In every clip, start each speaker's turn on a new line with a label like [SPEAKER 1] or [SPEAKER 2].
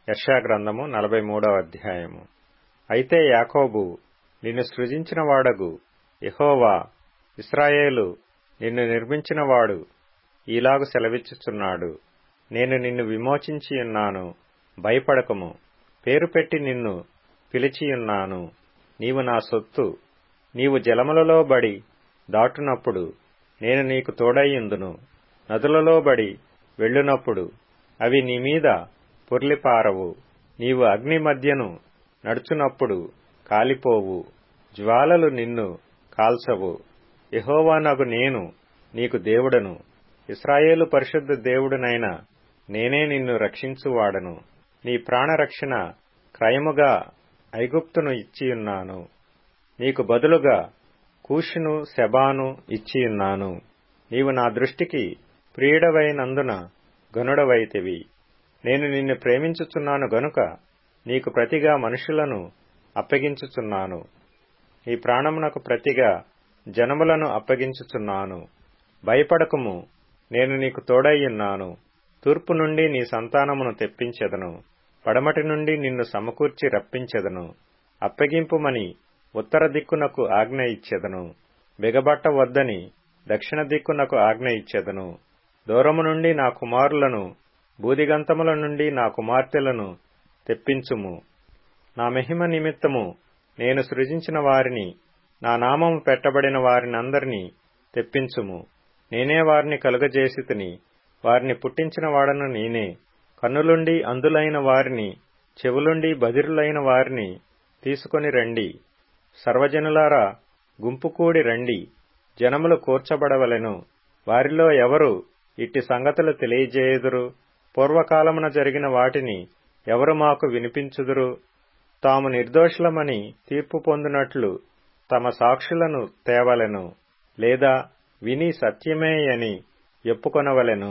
[SPEAKER 1] యెషయా గ్రంథము 43వ అధ్యాయము. అయితే యాకోబు నిన్ను సృజించిన వాడగు యెహోవా, ఇశ్రాయేలు నిన్ను నిర్మించినవాడు ఈలాగు సెలవిచ్చుచున్నాడు. నేను నిన్ను విమోచించియున్నాను, భయపడకము. పేరు పెట్టి నిన్ను పిలిచియున్నాను. నీవు నా సొత్తు. నీవు జలములలో బడి దాటునప్పుడు నేను నీకు తోడైయుందును. నదులలో బడి వెళ్ళునప్పుడు అవి నీ మీద పొర్లిపారవు. నీవు అగ్ని మధ్యను నడుచునప్పుడు కాలిపోవు, జ్వాలలు నిన్ను కాల్చవు. యెహోవానగు నేను నీకు దేవుడను, ఇశ్రాయేలు పరిశుద్ధ దేవుడనైన నేనే నిన్ను రక్షించువాడను. నీ ప్రాణరక్షణ క్రయముగా ఐగుప్తును ఇచ్చియున్నాను. నీకు బదులుగా కూషును సెబాను ఇచ్చియున్నాను. నీవు నా దృష్టికి ప్రియుడవైనందున ఘనుడవైతివి. నేను నిన్ను ప్రేమించుచున్నాను గనుక నీకు ప్రతిగా మనుషులను అప్పగించుచున్నాను. నీ ప్రాణమునకు ప్రతిగా జనములను అప్పగించుచున్నాను. భయపడకము, నేను నీకు తోడైయున్నాను. తూర్పు నుండి నీ సంతానమును తెప్పించెదను, పడమటి నుండి నిన్ను సమకూర్చి రప్పించెదను. అప్పగింపుమని ఉత్తర దిక్కునకు ఆజ్ఞ ఇచ్చెదను, బిగబట్ట వద్దని దక్షిణ దిక్కునకు ఆజ్ఞ ఇచ్చెదను. దూరము నుండి నా కుమారులను, బూదిగంతముల నుండి నా కుమార్తెలను తెప్పించుము. నా మహిమ నిమిత్తము నేను సృజించిన వారిని, నా నామము పెట్టబడిన వారినందరినీ తెప్పించుము. నేనే వారిని కలుగజేసితిని, వారిని పుట్టించిన వాడను నేనే. కన్నులుండి అంధులైన వారిని, చెవులుండి బధిరులైన వారిని తీసుకొని రండి. సర్వజనులారా, గుంపుకూడి రండి. జనములు కూర్చబడవలెను. వారిలో ఎవరు ఇట్టి సంగతులు తెలియజేయుదురు? పూర్వకాలమున జరిగిన వాటిని ఎవరు మాకు వినిపించుదురు? తాము నిర్దోషులమని తీర్పు పొందినట్లు తమ సాక్షులను తేవలెను, లేదా విని సత్యమే అని చెప్పుకొనవలెను.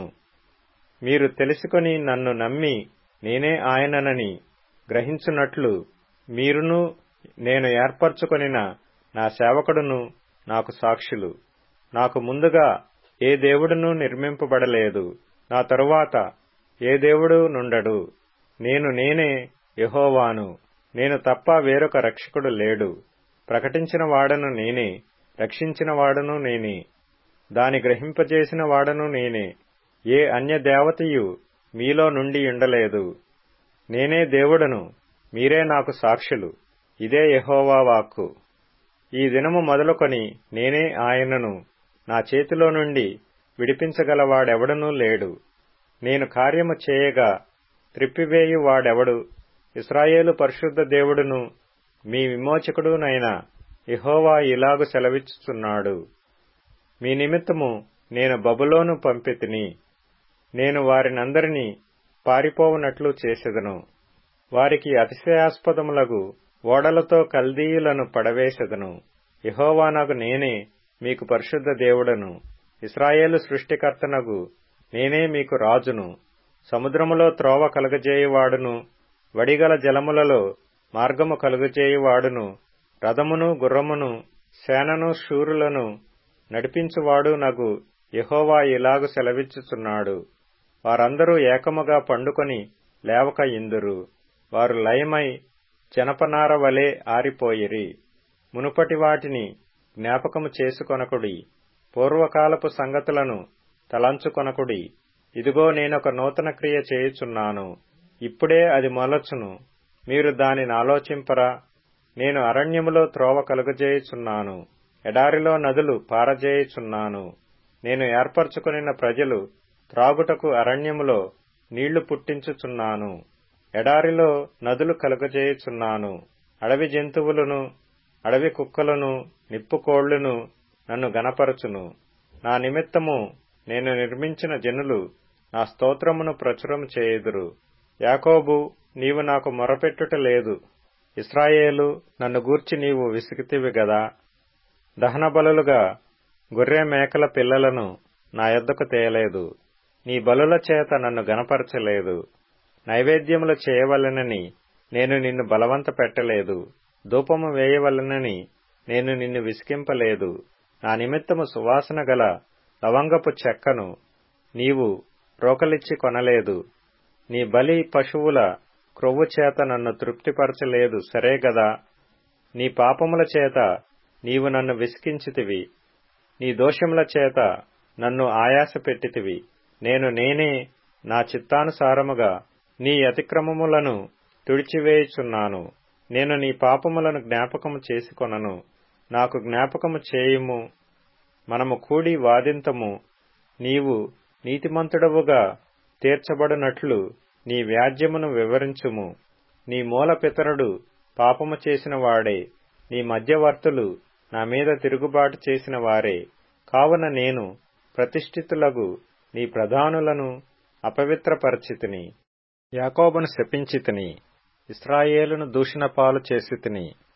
[SPEAKER 1] మీరు తెలుసుకొని నన్ను నమ్మి నేనే ఆయననని గ్రహించున్నట్లు మీరును నేను ఏర్పరచుకొనిన నా సేవకుడును నాకు సాక్షులు. నాకు ముందుగా ఏ దేవుడునూ నిర్మింపబడలేదు, నా తరువాత ఏ దేవుడు నుండడు. నేనే యెహోవాను, నేను తప్ప వేరొక రక్షకుడు లేడు. ప్రకటించిన వాడను నేనే, రక్షించిన వాడను నేనే, దాని గ్రహింపజేసిన వాడను నేనే. ఏ అన్య దేవతయు మీలో నుండి ఉండలేదు. నేనే దేవుడను, మీరే నాకు సాక్షులు. ఇదే యెహోవా వాక్కు. ఈ దినము మొదలుకొని నేనే ఆయనను. నా చేతిలో నుండి విడిపించగలవాడెవడనూ లేడు. నేను కార్యము చేయగా త్రిప్పివేయు వాడెవడు? ఇశ్రాయేలు పరిశుద్ధ దేవుడును మీ విమోచకుడునైన యెహోవా ఇలాగు సెలవిచ్చుచున్నాడు. మీ నిమిత్తము నేను బబులోను పంపితిని. నేను వారినందరినీ పారిపోవునట్లు చేసెదను. వారికి అతిశయాస్పదములగు ఓడలతో కల్దీయులను పడవేసెదను. యెహోవానగు నేనే మీకు పరిశుద్ధ దేవుడను, ఇశ్రాయేలు సృష్టికర్తనగు నేనే మీకు రాజును. సముద్రములో త్రోవ కలుగజేయువాడును, వడిగల జలములలో మార్గము కలుగజేయువాడును, రథమును గుర్రమును సేనను శూరులను నడిపించువాడు నగు యెహోవా ఇలాగు సెలవిచ్చుచున్నాడు. వారందరూ ఏకముగా పండుకొని లేవక ఇందురు. వారు లయమై జనపనార వలె ఆరిపోయిరి. మునుపటి వాటిని జ్ఞాపకము చేసుకొనకుడి, పూర్వకాలపు సంగతులను తలంచుకొనకుడి. ఇదిగో నేనొక నూతన క్రియ చేయుచున్నాను, ఇప్పుడే అది మొలచును. మీరు దానిని ఆలోచింపరా? నేను అరణ్యములో త్రోవ కలుగజేయుచున్నాను, ఎడారిలో నదులు పారజేయుచున్నాను. నేను ఏర్పరచుకొనిన ప్రజలు త్రాగుటకు అరణ్యములో నీళ్లు పుట్టించుచున్నాను, ఎడారిలో నదులు కలుగజేయుచున్నాను. అడవి జంతువులను, అడవి కుక్కలను, నిప్పుకోళ్లను నన్ను గనపరచును. నా నిమిత్తము నేను నిర్మించిన జనులు నా స్తోత్రమును ప్రచురము చేయుదురు. యాకోబు, నీవు నాకు మొరపెట్టుట లేదు. ఇశ్రాయేలు, నన్ను గూర్చి నీవు విసిగితివి గదా. దహన బలులుగా గొర్రె మేకల పిల్లలను నా యొద్దకు తేలేదు. నీ బలుల చేత నన్ను గనపరచలేదు. నైవేద్యములు చేయవలెనని నేను నిన్ను బలవంత పెట్టలేదు. ధూపము వేయవలెనని నేను నిన్ను విసికింపలేదు. నా నిమిత్తము సువాసన గల లవంగపు చెక్కను నీవు రోకలిచ్చి కొనలేదు. నీ బలి పశువుల క్రొవ్వు చేత నన్ను తృప్తిపరచలేదు సరే గదా. నీ పాపముల చేత నీవు నన్ను విసికించితివి, నీ దోషముల చేత నన్ను ఆయాస పెట్టితివి. నేనే నా చిత్తానుసారముగా నీ అతిక్రమములను తుడిచివేయుచున్నాను. నేను నీ పాపములను జ్ఞాపకము చేసుకొనను. నాకు జ్ఞాపకము చేయుము, మనము కూడి వాదింతము. నీవు నీతిమంతుడవుగా తీర్చబడినట్లు నీ వ్యాజ్యమును వివరించుము. నీ మూల పితరుడు పాపము చేసిన వాడే, నీ మధ్యవర్తులు నా మీద తిరుగుబాటు చేసిన వారే. కావున నేను ప్రతిష్ఠితులగు నీ ప్రధానులను అపవిత్రపరచితిని, యాకోబును శపించితిని, ఇశ్రాయేలును దూషణ పాలు చేసితిని.